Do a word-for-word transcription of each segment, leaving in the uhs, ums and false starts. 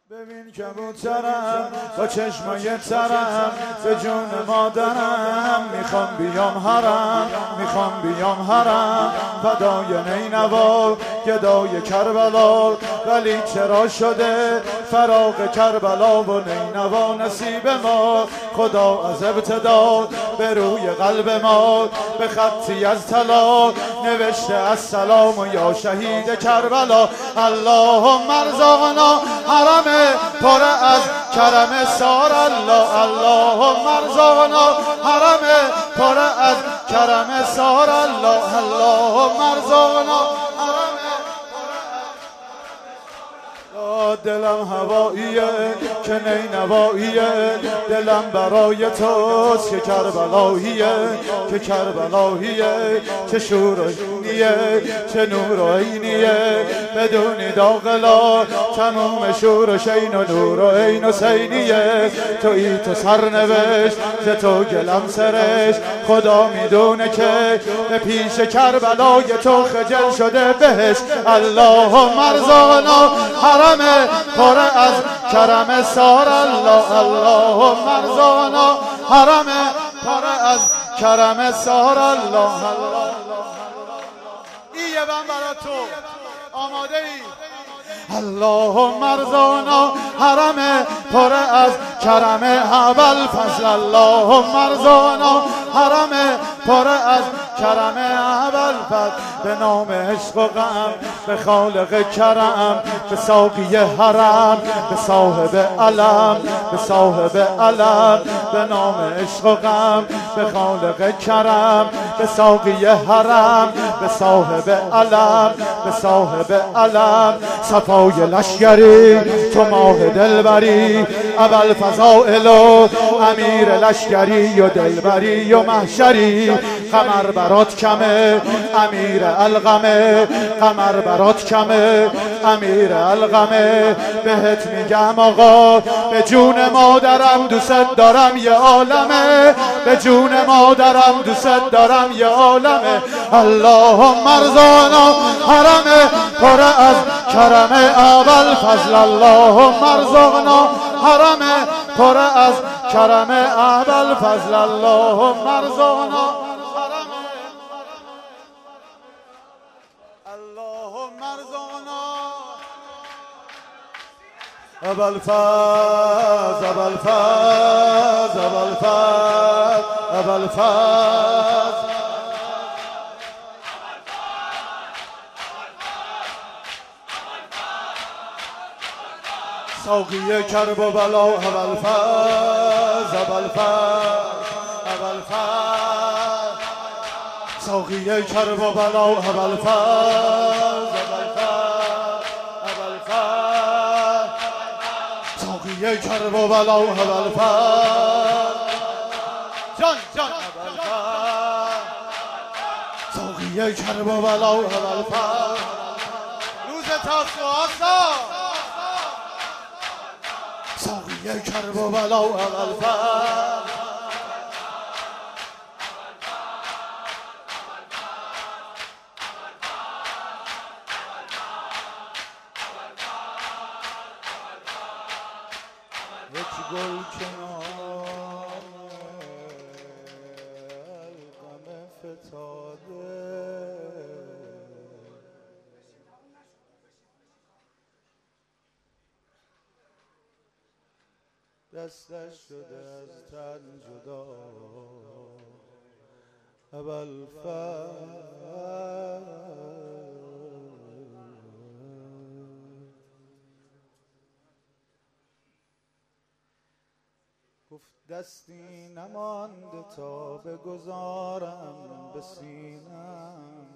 ببین کبوترم با چشمای ترم به جون مادرم میخوام بیام حرم، میخوام بیام حرم فدای نینوا گدای کربلا. ولی چرا شده فراق کربلا و نینوا نصیب ما؟ خدا از ابتدا به روی قلب ما به خطی از طلا نوشته السلام و یا شهید کربلا. اللهم ارزقنا حرم پر از کرم سار الله. اللهم ارزقنا حرم پر از کرم سار الله. اللهم ارزقنا حرم دلم هواییه که نینواییه، دلم برای توست که کربلاییه، که کربلاییه، چه شور و عینیه، چه نور و عینیه، بدون داغلا تموم شور و شین و نور و عین و سینیه. تویی تو سرنوشت ز تو گلم سرش، خدا میدونه که به پیش کربلای تو خجل شده بهش. اللهم ارزقنا حرم پر از کرم سار الله. اللهم ارزقنا حرم پر از کرم سار الله. این یه بند برای تو آماده ای؟ اللهم ارزقنا حرم پر از کرم اول فضل. اللهم ارزقنا حرم پر از کرم اول فضل. به نام عشق و غم به خالق کرم، به ساقی حرم، به صاحب علم، به صاحب علم. به نام عشق و غم به خالق کرم، به ساقی حرم، به صاحب علم، به صاحب علم. صفای لشگری تو ماه دلبری، اول فضائل و امیر لشگری و دلبری و محشری. قمر برات کمه امیر القمه، قمر برات کمه امیر القمه. بهت میگم آقا به جون مادرم دوست دارم یه عالمه، به جون مادرم دوست دارم یه عالمه. اللهم ارزقنا حرم پر از کرم اول فضل. اللهم ارزقنا حرم پر از کرم اول فضل. اللهم ارزقنا حرم، اللهم ارزقنا اول فضل، اول فضل، اول فضل، اول فضل. ساقی کرب و بلا اول فضل، اول فضل، اول فضل. ساقی کرب و بلا اول فضل، اول فضل، اول فضل. ساقی کرب و بلا اول فضل، جان جان اول فضل. ساقی کرب و بلا اول فضل. روز تاسوعا ساقی کرب و بلا اول فضل. یک گل کنار غم فتاده، دستش شده از تن جدا اول فضل. گفت دستی نمانده تا بگذارم به سینم،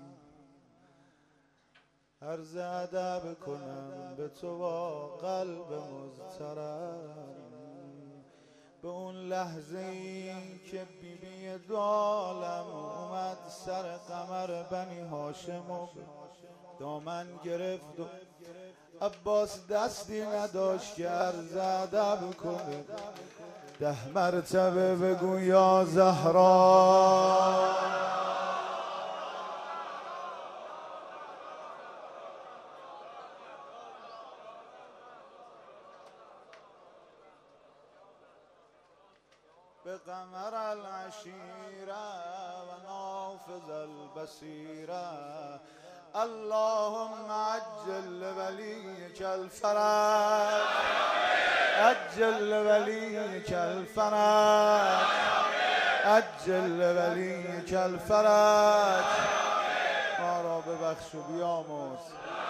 عرض ادب کنم به تو با قلب مضطرب. به اون لحظه ای که بی بی دو عالم اومد سر قمر بنی هاشم و دامن گرفت و عباس دستی نداشت که عرض ادب کنه. ده مرتبه بگو یا زهرا، بقمر العشيرة ونافذ البصيرة اللهم عجل لوليك الفرج عجل لوليك الفرج عجل لوليك الفرج ما را ببخش و بیامرز.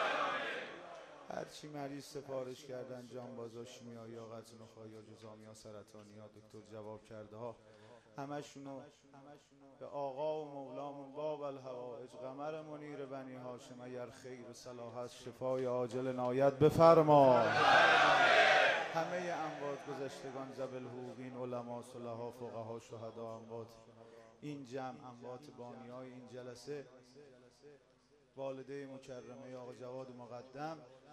هرچی مریض سفارش کردن جانبازا، شیمیایی ها، قطع نخاعی ها، جزامی ها، سرطانی ها، دکتر جواب کرده ها، همشونو به آقا و مولامون باب الحوائج قمر منیر بنی هاشم اگر خیر و صلاح است شفای عاجل عنایت بفرما. همه اموات گذشتگان ذوی الحقوقین، علما، صلحا، فقها، شهدا، اموات این جمع، اموات بانیای این جلسه، والده مکرمه آقا جواد مقدم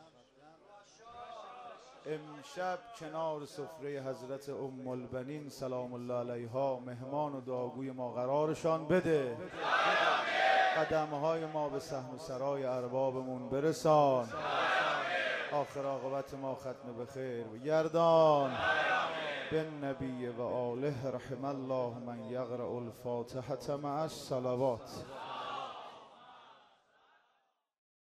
امشب کنار سفره حضرت ام البنین سلام الله علیها مهمان و دعاگوی ما قرارشان بده. قدمهای ما به صحن و سرای اربابمون برسان. آخر عاقبت ما ختم به خیر بگردان. بالنبی و آله رحم الله من یقرأ الفاتحة مع الصلوات.